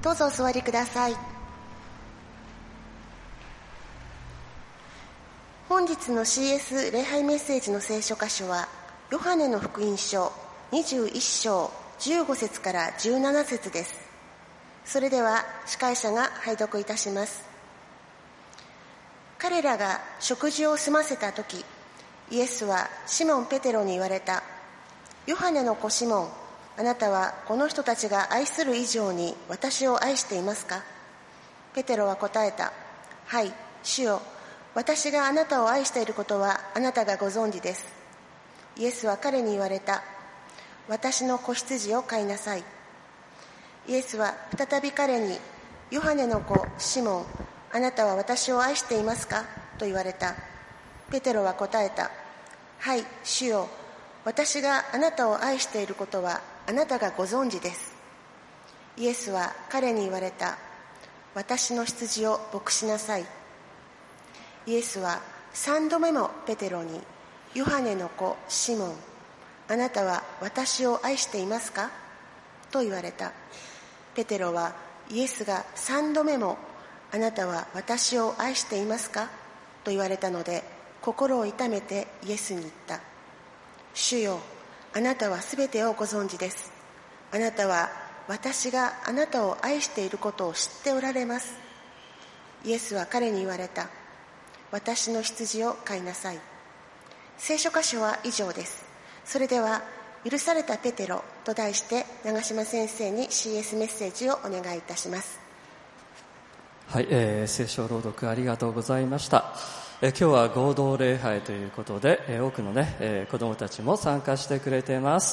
どうぞお座りください。本日の CS 礼拝メッセージの聖書箇所はヨハネの福音書21章15節から17節です。それでは司会者が拝読いたします。彼らが食事を済ませたとき、イエスはシモン・ペテロに言われた。ヨハネの子シモン、あなたはこの人たちが愛する以上に私を愛していますか？ペテロは答えた。はい、主よ。私があなたを愛していることはあなたがご存知です。イエスは彼に言われた。私の子羊を飼いなさい。イエスは再び彼に、ヨハネの子シモン、あなたは私を愛していますか？と言われた。ペテロは答えた。はい、主よ。私があなたを愛していることはあなたがご存知です。イエスは彼に言われた。私の羊を牧しなさい。イエスは3度目もペテロに、ヨハネの子シモン、あなたは私を愛していますか？と言われた。ペテロはイエスが3度目も、あなたは私を愛していますか？と言われたので、心を痛めてイエスに言った。主よ、あなたはすべてをご存知です。あなたは私があなたを愛していることを知っておられます。イエスは彼に言われた。私の羊を飼いなさい。聖書箇所は以上です。それでは、許されたペテロと題して長島先生に CS メッセージをお願いいたします。 はい、聖書朗読ありがとうございました。今日は合同礼拝ということで、多くのね、子どもたちも参加してくれています。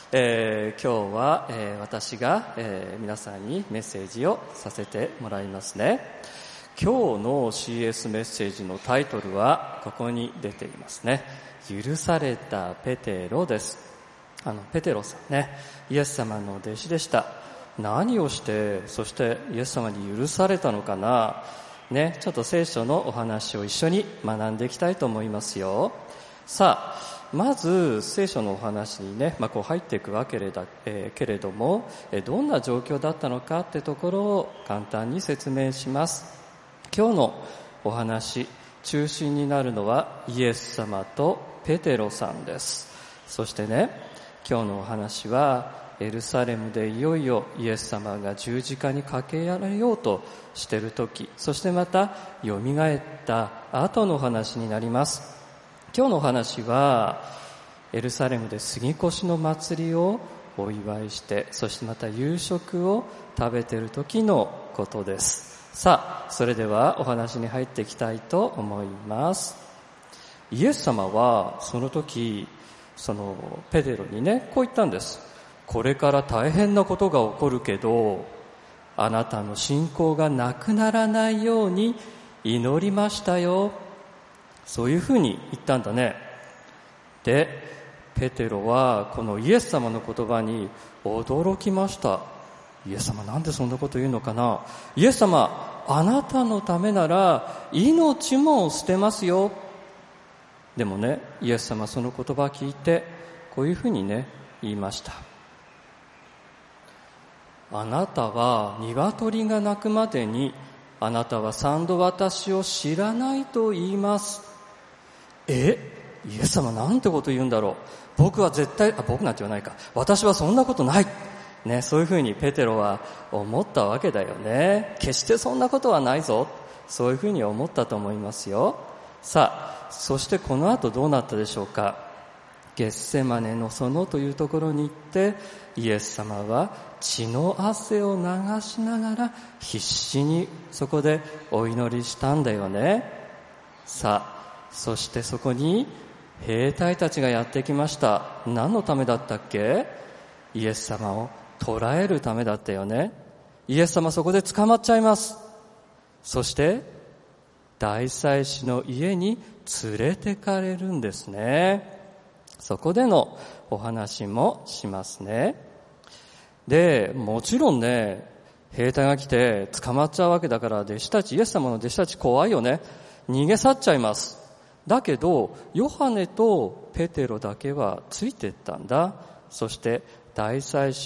今日は、私が、皆さんにメッセージをさせてもらいますね。今日の CS メッセージのタイトルはここに出ていますね。許されたペテロです。ペテロさんね、イエス様の弟子でした。何をして、そしてイエス様に許されたのかなね、ちょっと聖書のお話を一緒に学んでいきたいと思いますよ。さあ、まず聖書のお話にね、こう入っていくわけけれども、どんな状況だったのかってところを簡単に説明します。今日のお話、中心になるのはイエス様とペテロさんです。そしてね、今日のお話はエルサレムでいよいよイエス様が十字架にかけられようとしている時、そしてまたよみがえった後のお話になります。今日のお話はエルサレムで杉越の祭りをお祝いして、そしてまた夕食を食べている時のことです。さあ、それではお話に入っていきたいと思います。イエス様はその時、ペテロにね、こう言ったんです。これから大変なことが起こるけど、あなたの信仰がなくならないように祈りましたよ。そういうふうに言ったんだね。で、ペテロはこのイエス様の言葉に驚きました。イエス様なんでそんなこと言うのかな。イエス様、あなたのためなら命も捨てますよ。でもね、イエス様その言葉を聞いてこういうふうにね、言いました。あなたは鶏が鳴くまでにあなたは3度私を知らないと言います。イエス様なんてこと言うんだろう。僕は絶対、僕なんて言わないか。私はそんなことない。ね、そういうふうにペテロは思ったわけだよね。決してそんなことはないぞ。そういうふうに思ったと思いますよ。さあ、そしてこの後どうなったでしょうか。ゲッセマネの園というところに行って、イエス様は血の汗を流しながら必死にそこでお祈りしたんだよね。さあ、そしてそこに兵隊たちがやってきました。何のためだったっけ？イエス様を捕らえるためだったよね。イエス様そこで捕まっちゃいます。そして大祭司の家に連れてかれるんですね。そこでのお話もしますね。で、もちろんね、兵隊が来て捕まっちゃうわけだから、イエス様の弟子たち怖いよね。逃げ去っちゃいます。だけどヨハネとペテロだけはついてったんだ。そして大祭司の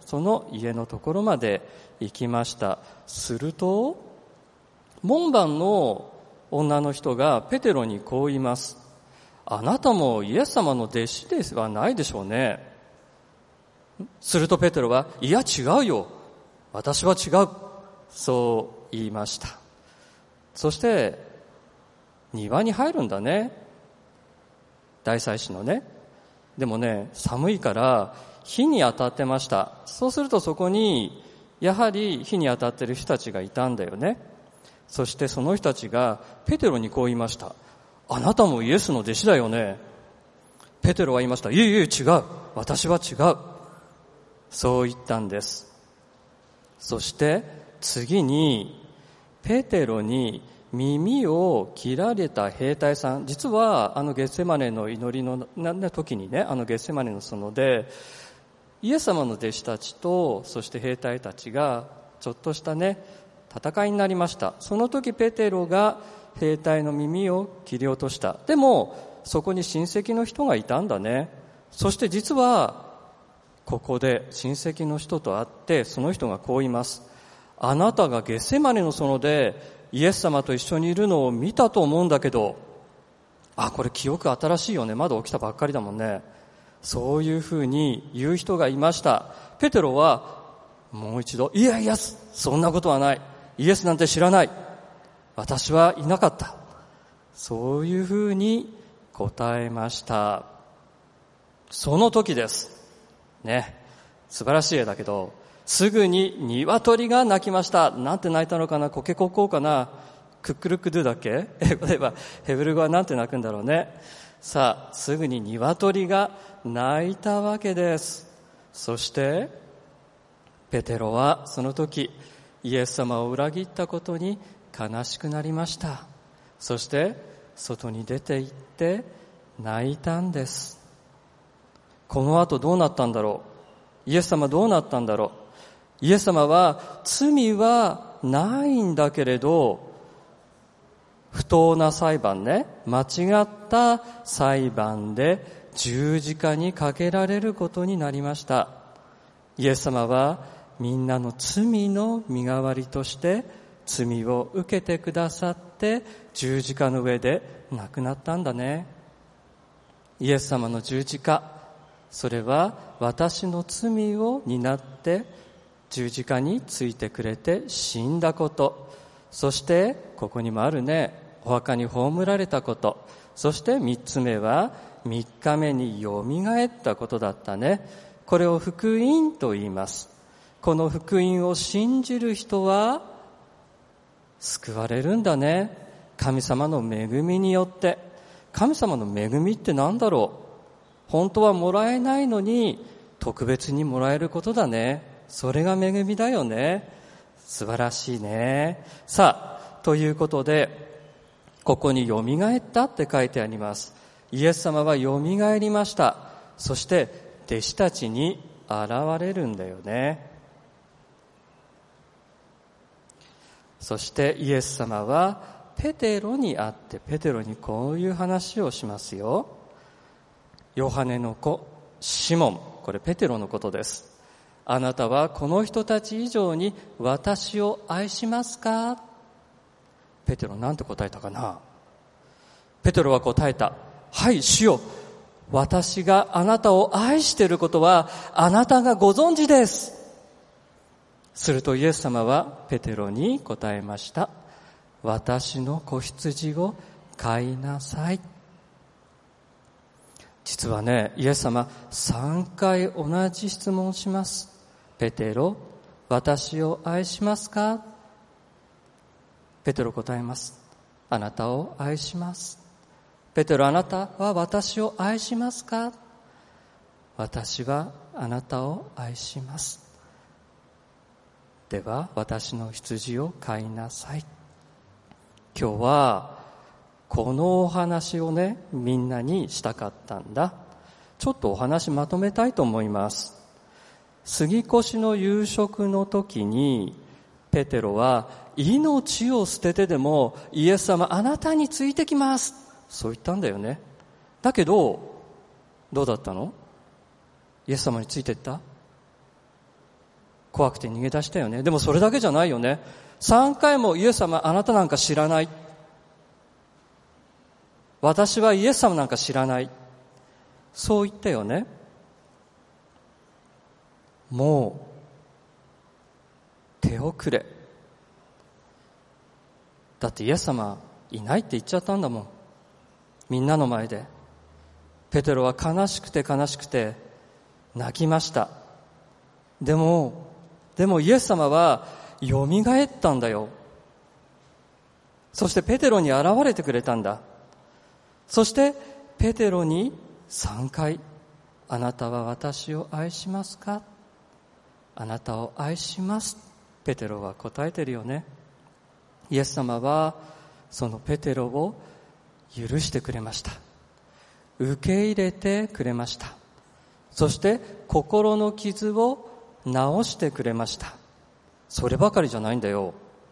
その家のところまで行きました。すると門番の女の人がペテロにこう言います。あなたもイエス様の弟子ではないでしょうね。するとペテロは、いや違うよ、私は違う、そう言いました。そして庭に入るんだね、大祭司のね。でもね、寒いから火に当たってました。そうするとそこにやはり火に当たってる人たちがいたんだよね。そしてその人たちがペテロにこう言いました。あなたもイエスの弟子だよね。ペテロは言いました。いえいえ違う、私は違う、そう言ったんです。そして次にペテロに耳を切られた兵隊さん、実はゲッセマネの祈りの時にね、ゲッセマネの園でイエス様の弟子たちとそして兵隊たちがちょっとしたね戦いになりました。その時ペテロが兵隊の耳を切り落とした。でもそこに親戚の人がいたんだね。そして実はここで親戚の人と会って、その人がこう言います。あなたがゲッセマネの園でイエス様と一緒にいるのを見たと思うんだけど、これ記憶新しいよね、まだ起きたばっかりだもんね。そういうふうに言う人がいました。ペテロはもう一度、いやいやそんなことはない、イエスなんて知らない、私はいなかった、そういうふうに答えました。その時ですね、素晴らしい絵だけど、すぐに鶏が鳴きました。なんて鳴いたのかな、コケコッコーかな、クックルックドゥだっけ、例えばヘブル語はなんて鳴くんだろうね。さあ、すぐに鶏が鳴いたわけです。そしてペテロはその時イエス様を裏切ったことに悲しくなりました。そして外に出て行って泣いたんです。この後どうなったんだろう、イエス様どうなったんだろう。イエス様は罪はないんだけれど、不当な裁判ね、間違った裁判で十字架にかけられることになりました。イエス様はみんなの罪の身代わりとして罪を受けてくださって十字架の上で亡くなったんだね。イエス様の十字架、それは私の罪を担って十字架についてくれて死んだこと、そしてここにもあるね、お墓に葬られたこと、そして三つ目は3日目によみがえったことだったね。これを福音と言います。この福音を信じる人は救われるんだね。神様の恵みによって。神様の恵みって何だろう。本当はもらえないのに特別にもらえることだね。それが恵みだよね。素晴らしいね。さあ、ということでここによみがえったって書いてあります。イエス様はよみがえりました。そして弟子たちに現れるんだよね。そしてイエス様はペテロに会ってペテロにこういう話をしますよ。ヨハネの子シモン、これペテロのことです。あなたはこの人たち以上に私を愛しますか。ペテロなんて答えたかな。ペテロは答えた。はい主よ、私があなたを愛していることはあなたがご存知です。するとイエス様はペテロに答えました。私の子羊を飼いなさい。実はね、イエス様3回同じ質問をします。ペテロ、私を愛しますか。ペテロ答えます。あなたを愛します。ペテロ、あなたは私を愛しますか。私はあなたを愛します。では私の羊を飼いなさい。今日はこのお話をね、みんなにしたかったんだ。ちょっとお話まとめたいと思います。杉越の夕食の時にペテロは命を捨ててでもイエス様あなたについてきます、そう言ったんだよね。だけどどうだったの？イエス様についてった？ 怖くて逃げ出したよね。でもそれだけじゃないよね。3回もイエス様、あなたなんか知らない。私はイエス様なんか知らない。そう言ったよね。もう手遅れ。だってイエス様いないって言っちゃったんだもん。みんなの前で。ペテロは悲しくて悲しくて泣きました。でもイエス様はよみがえったんだよ。そしてペテロに現れてくれたんだ。そしてペテロに3回、あなたは私を愛しますか？あなたを愛します。ペテロは答えてるよね。イエス様はそのペテロを許してくれました。受け入れてくれました。そして心の傷を治してくれました。そればかりじゃないんだよ。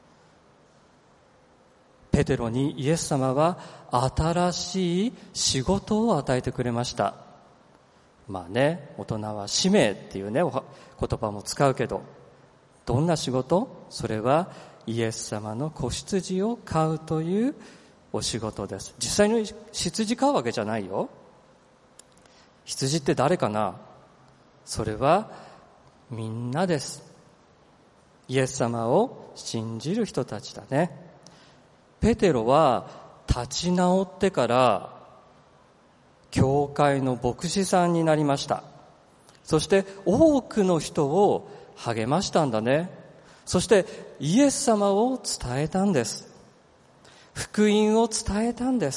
ペテロにイエス様は新しい仕事を与えてくれました。まあね、大人は使命っていうね、言葉も使うけど、どんな仕事？それはイエス様の子羊を飼うというお仕事です。実際に羊飼うわけじゃないよ。羊って誰かな？それはみんなです。イエス様を信じる人たちだね。ペテロは立ち直ってから教会の牧師さんになりました。そして多くの人を励ましたんだね。そしてイエス様を伝えたんです。福音を伝えたんです。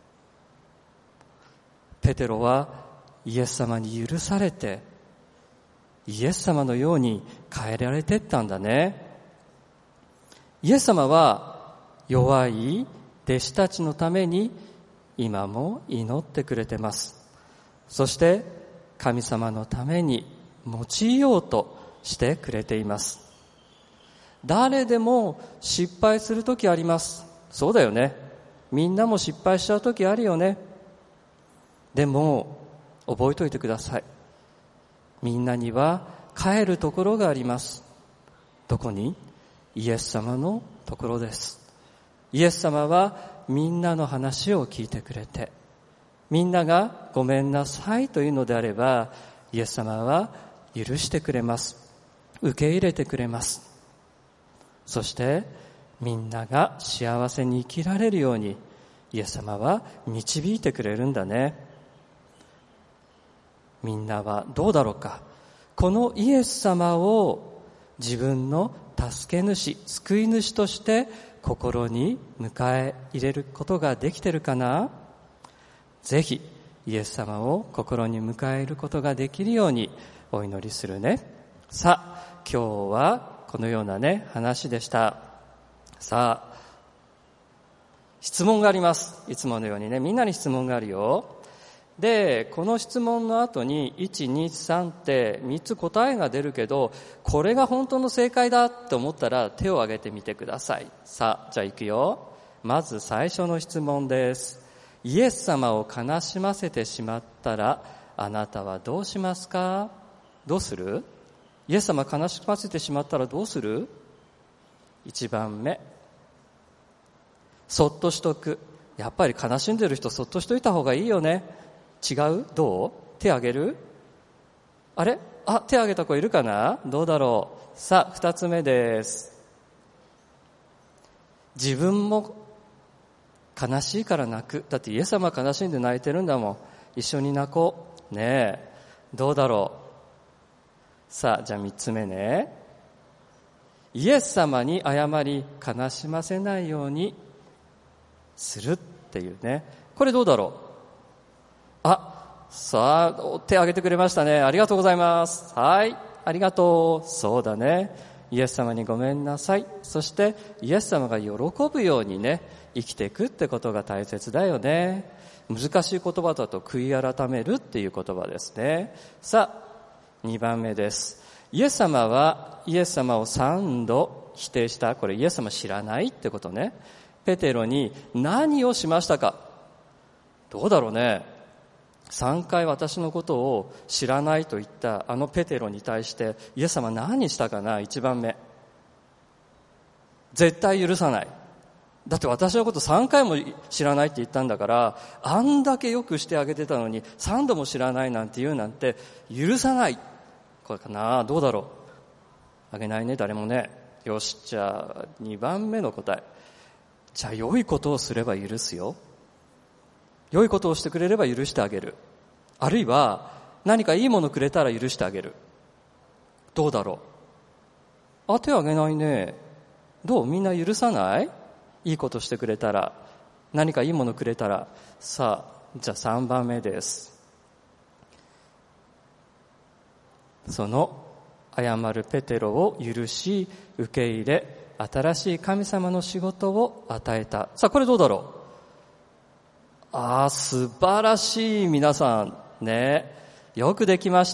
ペテロはイエス様に許されて、イエス様のように変えられてったんだね。イエス様は弱い弟子たちのために今も祈ってくれてます。そして神様のために用いようとしてくれています。誰でも失敗するときあります。そうだよね。みんなも失敗しちゃうときあるよね。でも覚えておいてください。みんなには帰るところがあります。どこに？イエス様のところです。イエス様はみんなの話を聞いてくれて、みんながごめんなさいというのであれば、イエス様は許してくれます。受け入れてくれます。そしてみんなが幸せに生きられるようにイエス様は導いてくれるんだね。みんなはどうだろうか。このイエス様を自分の助け主、救い主として心に迎え入れることができているかな？ぜひイエス様を心に迎え入れることができるようにお祈りするね。さあ、今日はこのようなね、話でした。さあ、質問があります。いつものようにね、みんなに質問があるよ。で、この質問の後に1、2、3って3つ答えが出るけど、これが本当の正解だと思ったら手を挙げてみてください。さあ、じゃあ行くよ。まず最初の質問です。イエス様を悲しませてしまったらあなたはどうしますか？どうする？イエス様悲しませてしまったらどうする？1番目、そっとしとく。やっぱり悲しんでる人そっとしといた方がいいよね。違う？どう？手挙げる？あれ？手挙げた子いるかな？どうだろう？さあ、2つ目です。自分も悲しいから泣く。だってイエス様悲しんで泣いてるんだもん。一緒に泣こう。ねえ。どうだろう？さあ、じゃあ3つ目ね。イエス様に謝り悲しませないようにするっていうね。これどうだろう？さあ、手を挙げてくれましたね。ありがとうございます。はい、ありがとう。そうだね。イエス様にごめんなさい。そしてイエス様が喜ぶようにね、生きていくってことが大切だよね。難しい言葉だと悔い改めるっていう言葉ですね。さあ、2番目です。イエス様はイエス様を3度否定した。これイエス様知らないってことね。ペテロに何をしましたか？どうだろうね。 3回私のことを知らないと言ったあのペテロに対してイエス様何したかな。1番目、絶対許さない。だって私のこと3回も知らないって言ったんだから、あんだけよくしてあげてたのに3度も知らないなんて言うなんて許さない。これかな。どうだろう。あげないね、誰もね。よし、じゃあ2番目の答え。じゃあ良いことをすれば許すよ。良いことをしてくれれば許してあげる。あるいは何かいいものくれたら許してあげる。どうだろう。手あげないね。どう、みんな許さない？いいことしてくれたら、何かいいものくれたら。さあ、じゃあ3番目です。その謝るペテロを許し受け入れ、新しい神様の仕事を与えた。さあ、これどうだろう。素晴らしい。皆さんね、よくできました。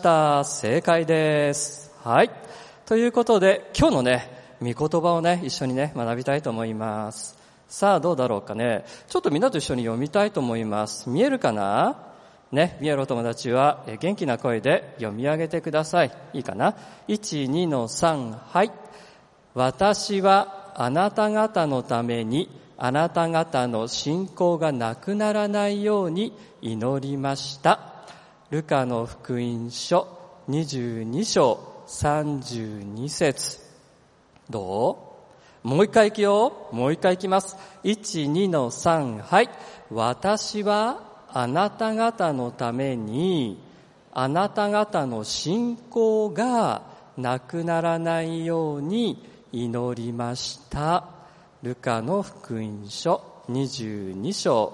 正解です。はい。ということで今日のね、御言葉をね、一緒にね、学びたいと思います。さあ、どうだろうかね。ちょっとみんなと一緒に読みたいと思います。見えるかなね。見えるお友達は元気な声で読み上げてください。いいかな。1、2の3、はい。私はあなた方のためにあなた方の信仰がなくならないように祈りました。ルカの福音書22章32節。どう？もう一回いくよ。もう一回いきます。1、2の3、はい。私はあなた方のためにあなた方の信仰がなくならないように祈りました。ルカの福音書22章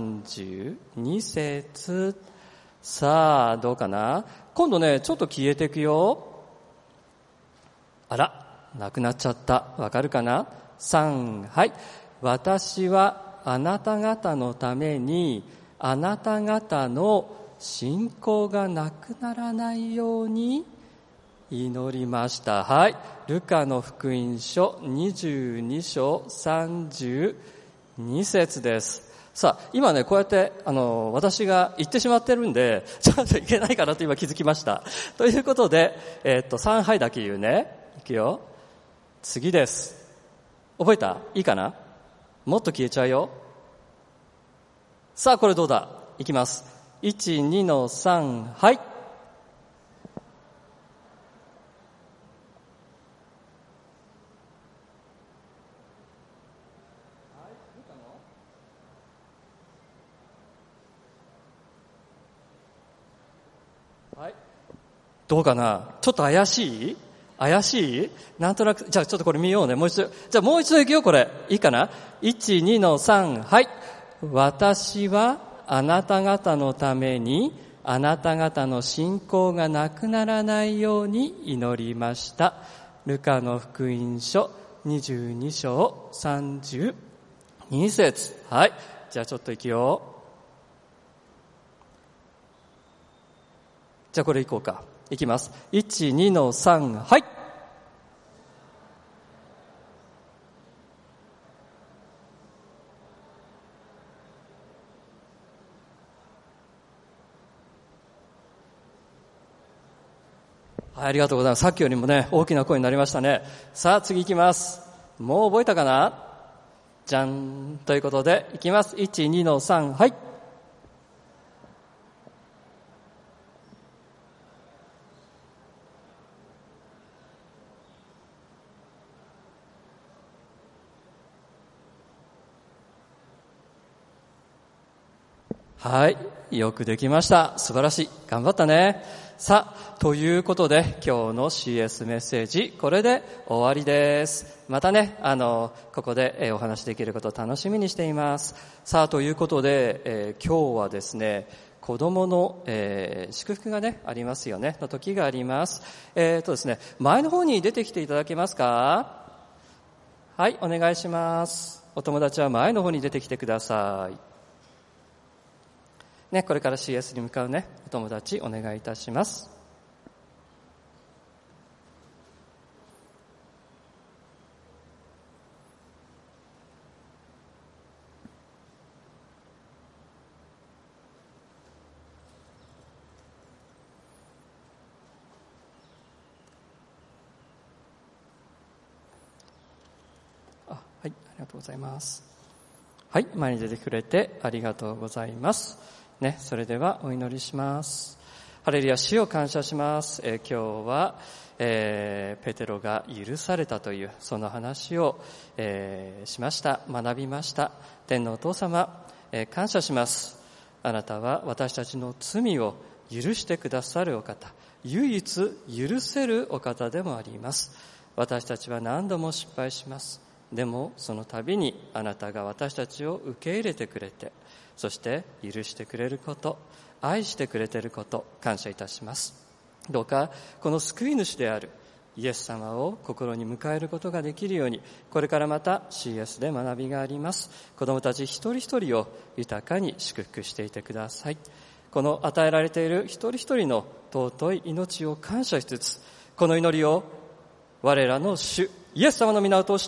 32節。さあ、どうかな。今度ね、ちょっと消えていくよ。あら、なくなっちゃった。わかるかな。3、はい。私はあなた方のためにあなた方の信仰がなくならないように祈りました。はい。ルカの福音書22章32節です。さあ、今ね、こうやって、私が言ってしまってるんで、ちょっといけないかなと今気づきました。ということで、3杯だけ言うね。いくよ。次です。覚えた？いいかな？もっと消えちゃうよ。さあ、これどうだ？いきます。1、2の3、はい。はい。どうかな？ちょっと怪しい？怪しい？なんとなく、じゃあちょっとこれ見ようね。もう一度。じゃあもう一度いくよ、これ。いいかな？ 1、2の3、はい。私はあなた方のためにあなた方の信仰がなくならないように祈りました。ルカの福音書22章32節。はい。じゃあちょっといくよ。じゃあこれいこうか。いきます。1、2の3、はい。はい、ありがとうございます。さっきよりもね、大きな声になりましたね。さあ、次いきます。もう覚えたかな？じゃん。ということで、いきます。1、2の3、はい。はい。よくできました。素晴らしい。頑張ったね。さあ、ということで、今日の CS メッセージ、これで終わりです。またね、ここでお話しできることを楽しみにしています。さあ、ということで、今日はですね、子供の、祝福がね、ありますよね、の時があります。ですね、前の方に出てきていただけますか？はい、お願いします。お友達は前の方に出てきてください。ね、これから CS に向かうね、お友達お願いいたします。 はい、ありがとうございます。はい、前に出てくれてありがとうございます。ね、それではお祈りします。ハレルヤ、主を感謝します。今日は、ペテロが許されたというその話を、しました。学びました。天のお父様、感謝します。あなたは私たちの罪を許してくださるお方、唯一許せるお方でもあります。私たちは何度も失敗します。でもその度にあなたが私たちを受け入れてくれて、そして許してくれること、愛してくれていること、感謝いたします。どうかこの救い主であるイエス様を心に迎えることができるように、これからまた CS で学びがあります。子どもたち一人一人を豊かに祝福していてください。この与えられている一人一人の尊い命を感謝しつつ、この祈りを我らの主イエス様の皆を通して